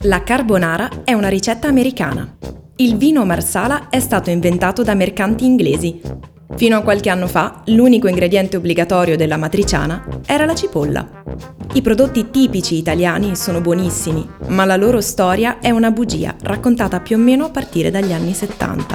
La carbonara è una ricetta americana. Il vino Marsala è stato inventato da mercanti inglesi. Fino a qualche anno fa, l'unico ingrediente obbligatorio della matriciana era la cipolla. I prodotti tipici italiani sono buonissimi, ma la loro storia è una bugia raccontata più o meno a partire dagli anni 70.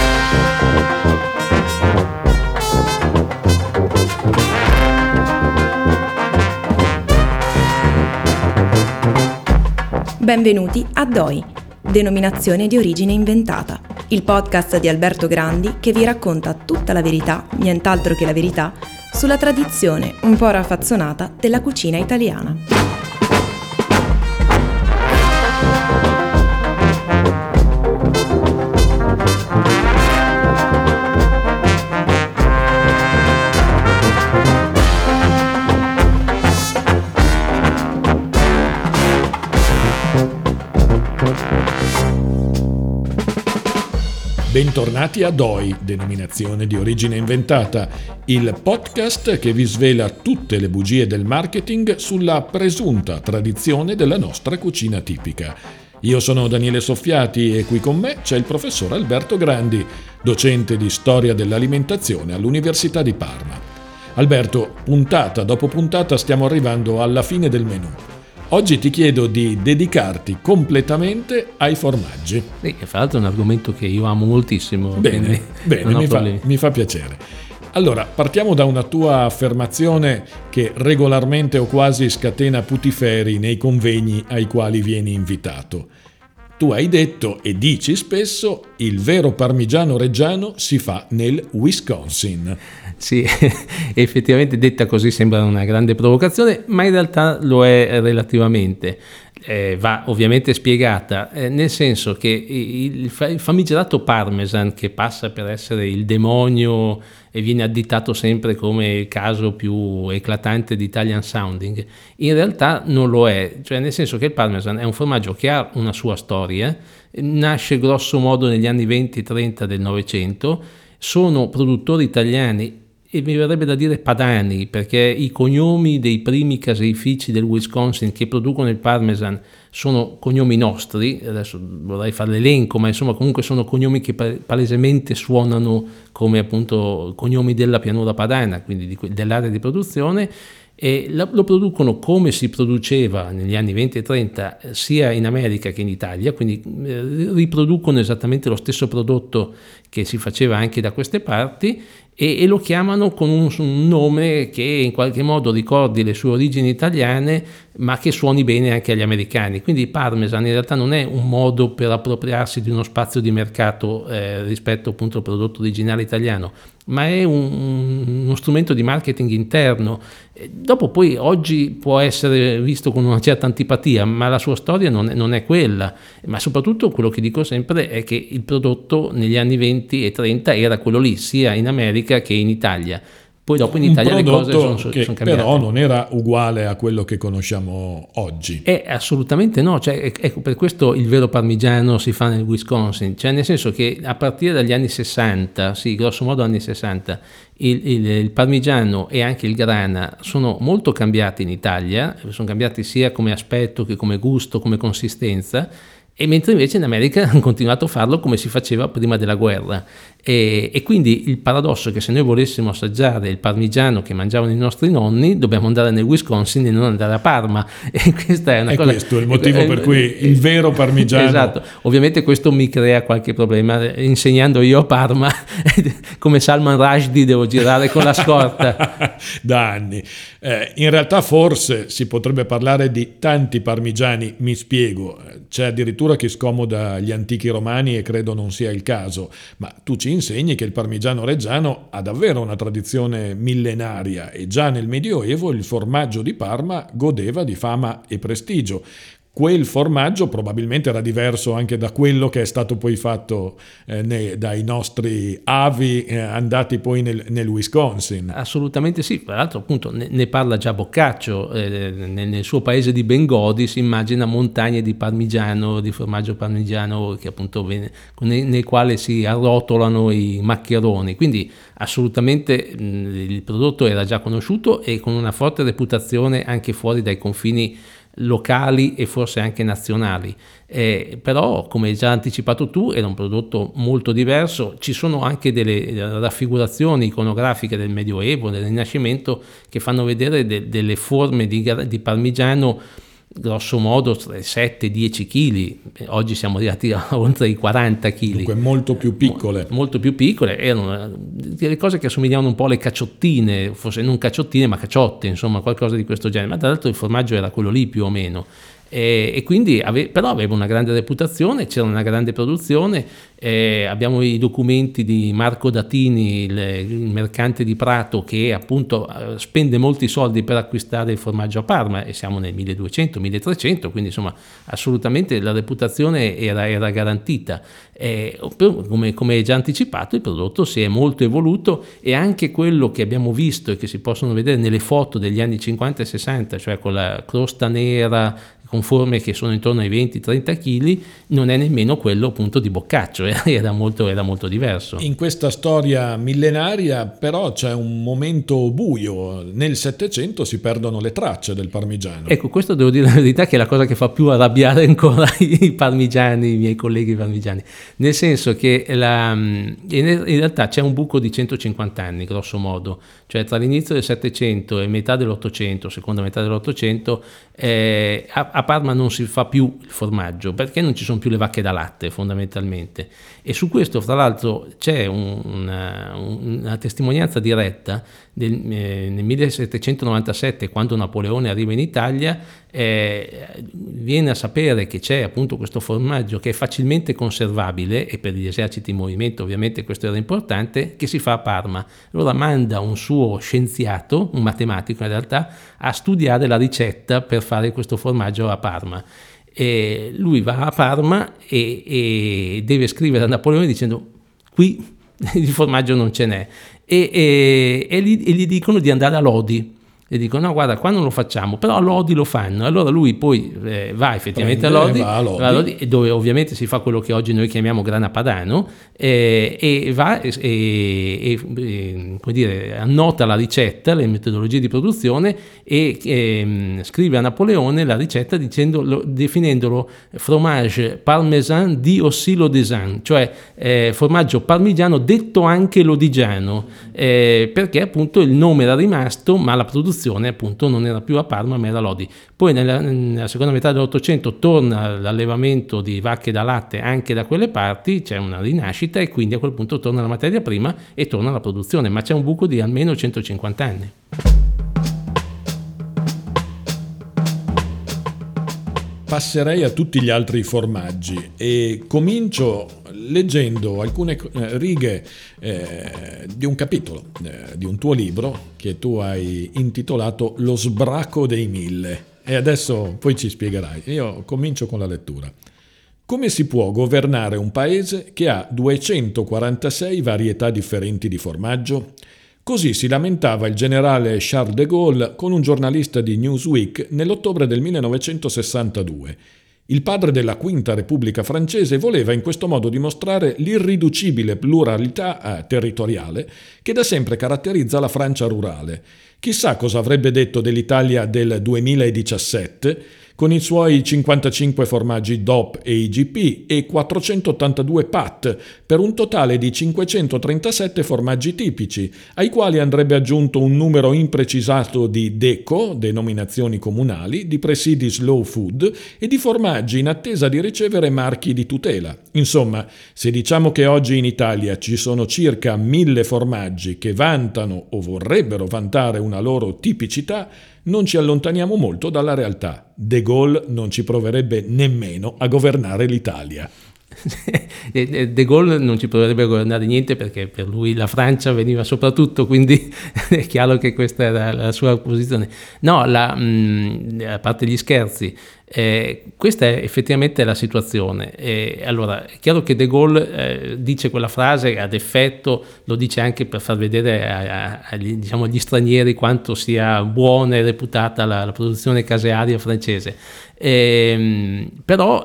Benvenuti a DOI, denominazione di origine inventata, il podcast di Alberto Grandi che vi racconta tutta la verità, nient'altro che la verità, sulla tradizione un po' raffazzonata della cucina italiana. Bentornati a DOI, denominazione di origine inventata, il podcast che vi svela tutte le bugie del marketing sulla presunta tradizione della nostra cucina tipica. Io sono Daniele Soffiati e qui con me c'è il professor Alberto Grandi, docente di storia dell'alimentazione all'Università di Parma. Alberto, puntata dopo puntata stiamo arrivando alla fine del menù. Oggi ti chiedo di dedicarti completamente ai formaggi. Sì, fra l'altro è un argomento che io amo moltissimo. Bene, mi fa piacere. Allora, partiamo da una tua affermazione che regolarmente o quasi scatena putiferi nei convegni ai quali vieni invitato. Tu hai detto e dici spesso: il vero parmigiano reggiano si fa nel Wisconsin. Sì, effettivamente detta così sembra una grande provocazione, ma in realtà lo è relativamente. Va ovviamente spiegata, nel senso che il famigerato Parmesan, che passa per essere il demonio e viene additato sempre come il caso più eclatante di Italian sounding, in realtà non lo è, cioè nel senso che il Parmesan è un formaggio che ha una sua storia, nasce grosso modo negli anni 20-30 del Novecento, sono produttori italiani e mi verrebbe da dire padani, perché i cognomi dei primi caseifici del Wisconsin che producono il Parmesan sono cognomi nostri. Adesso vorrei fare l'elenco, ma insomma comunque sono cognomi che palesemente suonano come appunto cognomi della pianura padana, quindi dell'area di produzione, e lo producono come si produceva negli anni 20 e 30 sia in America che in Italia, quindi riproducono esattamente lo stesso prodotto che si faceva anche da queste parti e lo chiamano con un nome che in qualche modo ricordi le sue origini italiane ma che suoni bene anche agli americani. Quindi Parmesan in realtà non è un modo per appropriarsi di uno spazio di mercato rispetto appunto al prodotto originale italiano, ma è uno strumento di marketing interno. Dopo poi oggi può essere visto con una certa antipatia, ma la sua storia non è quella. Ma soprattutto quello che dico sempre è che il prodotto negli anni 20 e 30 era quello lì, sia in America che in Italia. Poi dopo in Italia le cose sono cambiate. Però non era uguale a quello che conosciamo oggi. Assolutamente no, cioè, ecco, per questo il vero parmigiano si fa nel Wisconsin, cioè nel senso che a partire dagli anni 60, sì, grosso modo anni 60, il parmigiano e anche il grana sono molto cambiati in Italia, sono cambiati sia come aspetto che come gusto, come consistenza, e mentre invece in America hanno continuato a farlo come si faceva prima della guerra. E quindi il paradosso è che se noi volessimo assaggiare il parmigiano che mangiavano i nostri nonni dobbiamo andare nel Wisconsin e non andare a Parma, e questa è una cosa. Questo è il motivo per cui il vero parmigiano. Esatto, ovviamente questo mi crea qualche problema, insegnando io a Parma come Salman Rushdie devo girare con la scorta da anni. In realtà forse si potrebbe parlare di tanti parmigiani, mi spiego. C'è addirittura chi scomoda gli antichi romani e credo non sia il caso, ma tu ci insegni che il parmigiano reggiano ha davvero una tradizione millenaria e già nel Medioevo il formaggio di Parma godeva di fama e prestigio. Quel formaggio probabilmente era diverso anche da quello che è stato poi fatto dai nostri avi andati poi nel Wisconsin. Assolutamente sì, tra l'altro appunto ne parla già Boccaccio, nel suo paese di Bengodi si immagina montagne di parmigiano, di formaggio parmigiano che appunto nel quale si arrotolano i maccheroni, quindi assolutamente il prodotto era già conosciuto e con una forte reputazione anche fuori dai confini locali e forse anche nazionali. Però, come hai già anticipato tu, era un prodotto molto diverso. Ci sono anche delle raffigurazioni iconografiche del Medioevo, del Rinascimento, che fanno vedere delle forme di parmigiano grosso modo 7-10 kg. Oggi siamo arrivati a oltre i 40 kg. Dunque molto più piccole. Molto più piccole, erano delle cose che assomigliavano un po' alle cacciottine, forse non cacciottine ma cacciotte, insomma qualcosa di questo genere, ma tra l'altro il formaggio era quello lì più o meno. E quindi però aveva una grande reputazione, c'era una grande produzione. Abbiamo i documenti di Marco Datini, il mercante di Prato, che appunto spende molti soldi per acquistare il formaggio a Parma, e siamo nel 1200-1300, quindi insomma assolutamente la reputazione era garantita. Come già anticipato, il prodotto si è molto evoluto, e anche quello che abbiamo visto e che si possono vedere nelle foto degli anni 50 e 60, cioè con la crosta nera con forme che sono intorno ai 20-30 kg, non è nemmeno quello appunto di Boccaccio, era molto diverso. In questa storia millenaria però c'è un momento buio. Nel Settecento si perdono le tracce del parmigiano. Ecco, questo devo dire la verità che è la cosa che fa più arrabbiare ancora i parmigiani, i miei colleghi parmigiani, nel senso che in realtà c'è un buco di 150 anni grosso modo, cioè tra l'inizio del Settecento e metà dell'Ottocento, seconda metà dell'Ottocento, a Parma non si fa più il formaggio perché non ci sono più le vacche da latte fondamentalmente, e su questo fra l'altro c'è una testimonianza diretta nel 1797, quando Napoleone arriva in Italia. Viene a sapere che c'è appunto questo formaggio che è facilmente conservabile, e per gli eserciti in movimento ovviamente questo era importante, che si fa a Parma. Allora manda un suo scienziato, un matematico in realtà, a studiare la ricetta per fare questo formaggio a Parma. E lui va a Parma e deve scrivere a Napoleone dicendo: qui il formaggio non ce n'è, e gli dicono di andare a Lodi. E dicono: no, guarda, qua non lo facciamo, però a Lodi lo fanno. Allora lui poi va effettivamente a Lodi, dove ovviamente si fa quello che oggi noi chiamiamo grana padano, e va come dire, annota la ricetta, le metodologie di produzione, e scrive a Napoleone la ricetta definendolo fromage parmesan di aussi lodisan, cioè formaggio parmigiano detto anche lodigiano, perché appunto il nome era rimasto, ma la produzione appunto non era più a Parma ma era a Lodi. Poi nella seconda metà dell'Ottocento torna l'allevamento di vacche da latte anche da quelle parti, c'è una rinascita, e quindi a quel punto torna la materia prima e torna la produzione, ma c'è un buco di almeno 150 anni. Passerei a tutti gli altri formaggi e comincio leggendo alcune righe di un capitolo di un tuo libro che tu hai intitolato Lo sbraco dei 1000, e adesso poi ci spiegherai. Io comincio con la lettura. Come si può governare un paese che ha 246 varietà differenti di formaggio? Così si lamentava il generale Charles de Gaulle con un giornalista di Newsweek nell'ottobre del 1962. Il padre della Quinta Repubblica francese voleva in questo modo dimostrare l'irriducibile pluralità territoriale che da sempre caratterizza la Francia rurale. Chissà cosa avrebbe detto dell'Italia del 2017, con i suoi 55 formaggi DOP e IGP e 482 PAT, per un totale di 537 formaggi tipici, ai quali andrebbe aggiunto un numero imprecisato di DECO, denominazioni comunali, di presidi slow food e di formaggi in attesa di ricevere marchi di tutela. Insomma, se diciamo che oggi in Italia ci sono circa 1000 formaggi che vantano o vorrebbero vantare una loro tipicità, non ci allontaniamo molto dalla realtà. De Gaulle non ci proverebbe nemmeno a governare l'Italia. De Gaulle non ci proverebbe a governare niente, perché per lui la Francia veniva soprattutto, quindi è chiaro che questa era la sua posizione. No, a parte gli scherzi, Questa è effettivamente la situazione. Allora, è chiaro che De Gaulle dice quella frase ad effetto, lo dice anche per far vedere agli stranieri quanto sia buona e reputata la produzione casearia francese. Però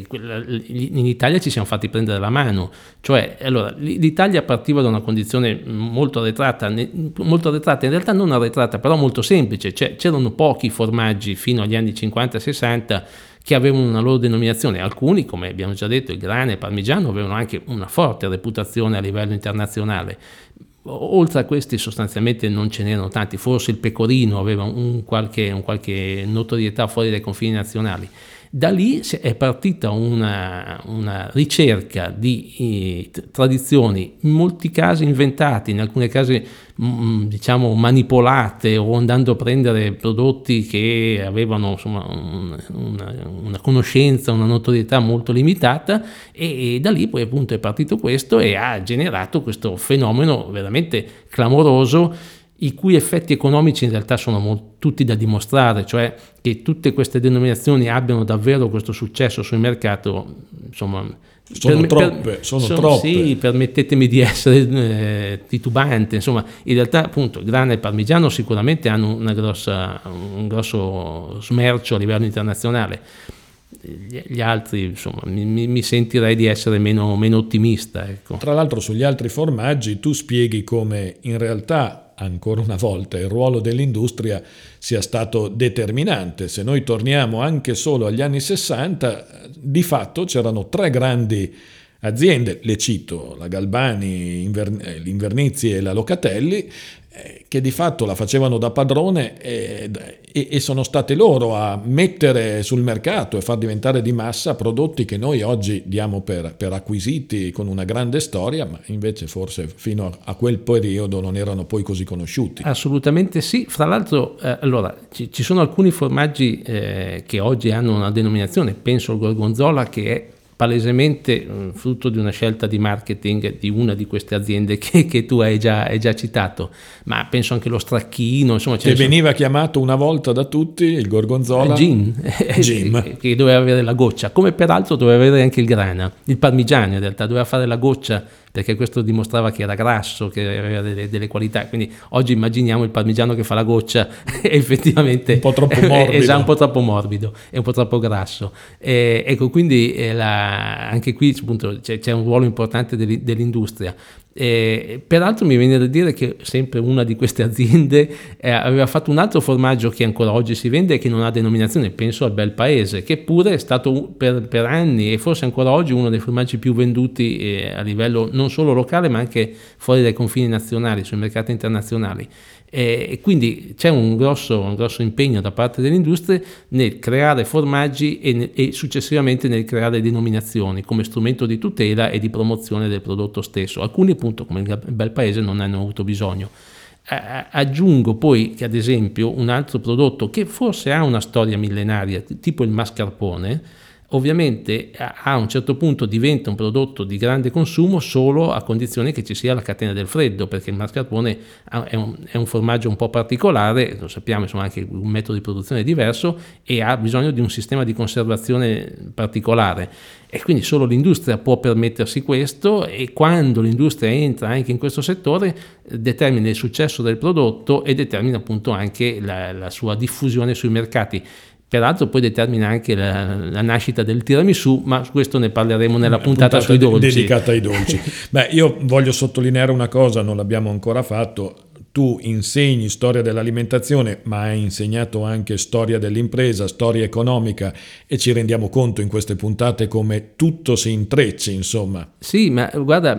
in Italia ci siamo fatti prendere la mano, cioè allora, l'Italia partiva da una condizione molto arretrata, in realtà non arretrata, però molto semplice, cioè c'erano pochi formaggi fino agli anni 50-60 che avevano una loro denominazione. Alcuni, come abbiamo già detto, il Grana e il Parmigiano, avevano anche una forte reputazione a livello internazionale. Oltre a questi sostanzialmente non ce n'erano tanti, forse il Pecorino aveva un qualche notorietà fuori dai confini nazionali. Da lì è partita una ricerca di tradizioni, in molti casi inventate, in alcuni casi diciamo manipolate o andando a prendere prodotti che avevano insomma una conoscenza, una notorietà molto limitata, e da lì poi appunto è partito questo e ha generato questo fenomeno veramente clamoroso, i cui effetti economici in realtà sono tutti da dimostrare, cioè che tutte queste denominazioni abbiano davvero questo successo sul mercato, insomma, sono troppe. Sì, permettetemi di essere titubante, insomma, in realtà appunto Grana e Parmigiano sicuramente hanno un grosso smercio a livello internazionale. Gli altri, insomma, mi sentirei di essere meno ottimista, ecco. Tra l'altro sugli altri formaggi tu spieghi come in realtà ancora una volta il ruolo dell'industria sia stato determinante. Se noi torniamo anche solo agli anni 60, di fatto c'erano 3 grandi aziende, le cito, la Galbani, l'Invernizi e la Locatelli, che di fatto la facevano da padrone e sono state loro a mettere sul mercato e far diventare di massa prodotti che noi oggi diamo per acquisiti con una grande storia, ma invece forse fino a quel periodo non erano poi così conosciuti. Assolutamente sì. Fra l'altro allora ci sono alcuni formaggi che oggi hanno una denominazione, penso al Gorgonzola, che è palesemente frutto di una scelta di marketing di una di queste aziende che tu hai già citato, ma penso anche lo Stracchino, insomma, che veniva chiamato una volta da tutti il Gorgonzola Gin, che doveva avere la goccia, come peraltro doveva avere anche il Grana, il Parmigiano in realtà doveva fare la goccia, perché questo dimostrava che era grasso, che aveva delle qualità. Quindi oggi immaginiamo il Parmigiano che fa la goccia effettivamente un po' troppo morbido, esatto, un po' troppo morbido e un po' troppo grasso. Ecco, quindi anche qui appunto c'è un ruolo importante dell'industria. Peraltro mi viene da dire che sempre una di queste aziende aveva fatto un altro formaggio che ancora oggi si vende e che non ha denominazione, penso al Bel Paese, che pure è stato per anni e forse ancora oggi uno dei formaggi più venduti a livello non solo locale ma anche fuori dai confini nazionali, sui mercati internazionali. E quindi c'è un grosso impegno da parte delle industrie nel creare formaggi e successivamente nel creare denominazioni come strumento di tutela e di promozione del prodotto stesso. Alcuni appunto come il Bel Paese non hanno avuto bisogno. Aggiungo poi che ad esempio un altro prodotto che forse ha una storia millenaria, tipo il mascarpone, ovviamente a un certo punto diventa un prodotto di grande consumo solo a condizione che ci sia la catena del freddo, perché il mascarpone è un formaggio un po' particolare, lo sappiamo, insomma anche un metodo di produzione diverso e ha bisogno di un sistema di conservazione particolare, e quindi solo l'industria può permettersi questo, e quando l'industria entra anche in questo settore determina il successo del prodotto e determina appunto anche la sua diffusione sui mercati. Peraltro poi determina anche la nascita del tiramisù, ma su questo ne parleremo nella puntata sui dolci. Dedicata ai dolci. Beh, io voglio sottolineare una cosa, non l'abbiamo ancora fatto. Tu insegni storia dell'alimentazione, ma hai insegnato anche storia dell'impresa, storia economica, e ci rendiamo conto in queste puntate come tutto si intrecci, insomma. Sì, ma guarda,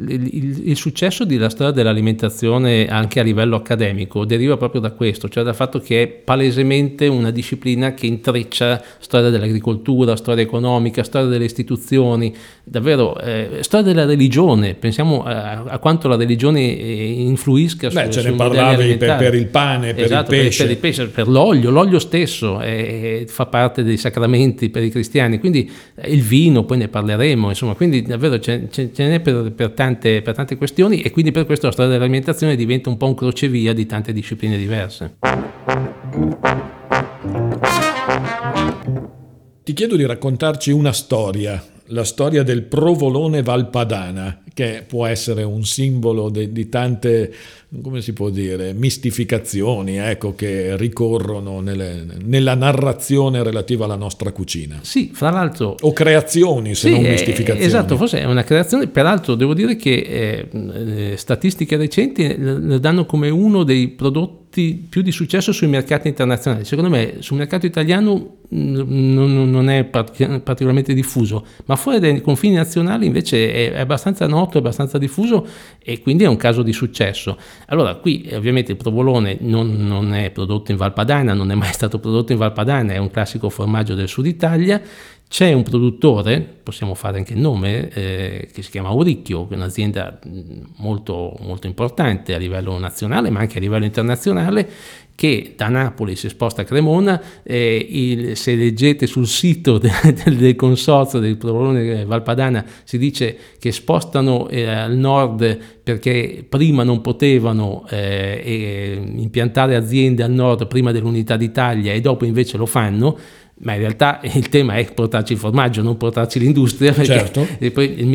il successo della storia dell'alimentazione anche a livello accademico deriva proprio da questo, cioè dal fatto che è palesemente una disciplina che intreccia storia dell'agricoltura, storia economica, storia delle istituzioni, davvero storia della religione. Pensiamo a quanto la religione influisca su ne parlavi per il pane, per esatto, il pesce. Per il pesce, per l'olio stesso fa parte dei sacramenti per i cristiani, quindi il vino, poi ne parleremo, insomma, quindi davvero ce n'è per tante questioni, e quindi per questo la storia dell'alimentazione diventa un po' un crocevia di tante discipline diverse. chiedo di raccontarci una storia, la storia del provolone Valpadana, che può essere un simbolo di tante, come si può dire, mistificazioni, ecco, che ricorrono nella narrazione relativa alla nostra cucina. Sì, fra l'altro... O creazioni, se non mistificazioni. Esatto, forse è una creazione. Peraltro devo dire che statistiche recenti lo danno come uno dei prodotti più di successo sui mercati internazionali. Secondo me sul mercato italiano non è particolarmente diffuso, ma fuori dai confini nazionali invece è abbastanza noto, è abbastanza diffuso, e quindi è un caso di successo. Allora, qui ovviamente il provolone non è prodotto in Valpadana, non è mai stato prodotto in Valpadana, è un classico formaggio del sud Italia. C'è un produttore, possiamo fare anche il nome, che si chiama Auricchio, che è un'azienda molto, molto importante a livello nazionale ma anche a livello internazionale, che da Napoli si sposta a Cremona. Se leggete sul sito del consorzio del provolone Valpadana, si dice che spostano al nord perché prima non potevano impiantare aziende al nord prima dell'unità d'Italia e dopo invece lo fanno. Ma in realtà il tema è portarci il formaggio, non portarci l'industria, perché certo. E poi nel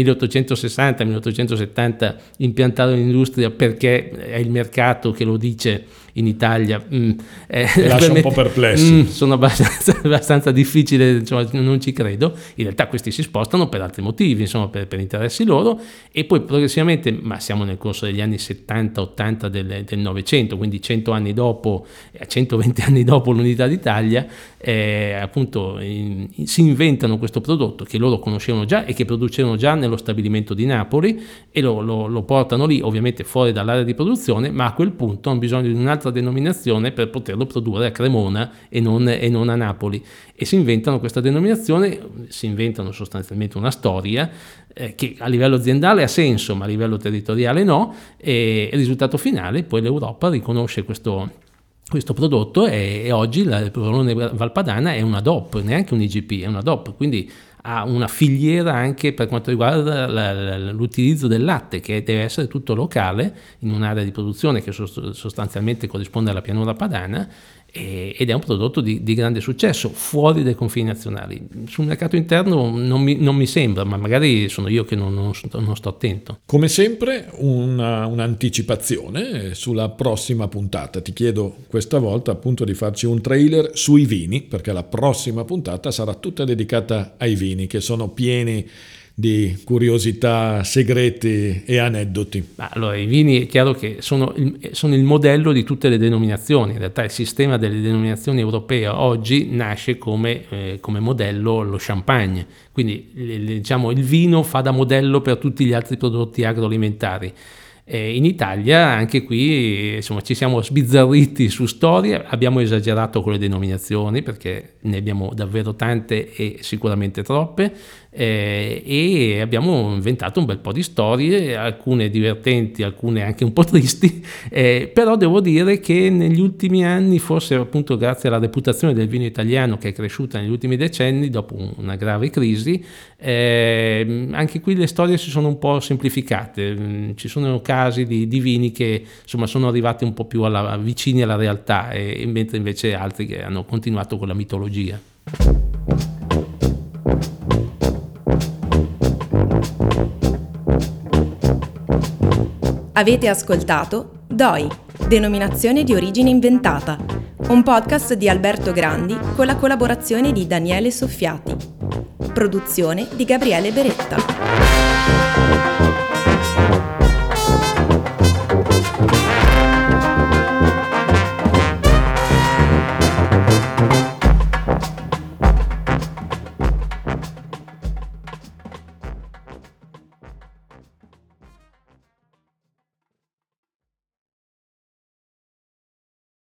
1860-1870 impiantare l'industria perché è il mercato che lo dice in Italia. Lascia un po' perplessi. Sono abbastanza difficile, insomma, non ci credo. In realtà questi si spostano per altri motivi, insomma, per interessi loro, e poi progressivamente, ma siamo nel corso degli anni 70-80 del Novecento, quindi 100 anni dopo, 120 anni dopo l'unità d'Italia, appunto si inventano questo prodotto che loro conoscevano già e che producevano già nello stabilimento di Napoli, e lo portano lì, ovviamente fuori dall'area di produzione, ma a quel punto hanno bisogno di un'altra denominazione per poterlo produrre a Cremona e non a Napoli, e si inventano questa denominazione, si inventano sostanzialmente una storia che a livello aziendale ha senso ma a livello territoriale no, e il risultato finale poi l'Europa riconosce questo prodotto, e oggi il provolone Valpadana è una DOP, neanche un IGP, è una DOP, quindi ha una filiera anche per quanto riguarda l'utilizzo del latte, che deve essere tutto locale in un'area di produzione che sostanzialmente corrisponde alla pianura padana, ed è un prodotto di grande successo fuori dai confini nazionali. Sul mercato interno non mi sembra, ma magari sono io che non sto attento. Come sempre un'anticipazione sulla prossima puntata. Ti chiedo questa volta appunto di farci un trailer sui vini, perché la prossima puntata sarà tutta dedicata ai vini, che sono pieni di curiosità, segreti e aneddoti. Allora, i vini è chiaro che sono il modello di tutte le denominazioni. In realtà il sistema delle denominazioni europee oggi nasce come modello lo champagne, quindi diciamo il vino fa da modello per tutti gli altri prodotti agroalimentari. In Italia anche qui insomma ci siamo sbizzarriti su storie, abbiamo esagerato con le denominazioni perché ne abbiamo davvero tante e sicuramente troppe, e abbiamo inventato un bel po' di storie, alcune divertenti, alcune anche un po' tristi, però devo dire che negli ultimi anni, forse appunto grazie alla reputazione del vino italiano che è cresciuta negli ultimi decenni dopo una grave crisi, anche qui le storie si sono un po' semplificate. Ci sono casi di vini che insomma sono arrivati un po' più vicini alla realtà, mentre invece altri che hanno continuato con la mitologia. Avete ascoltato DOI, denominazione di origine inventata, un podcast di Alberto Grandi con la collaborazione di Daniele Soffiati. Produzione di Gabriele Beretta.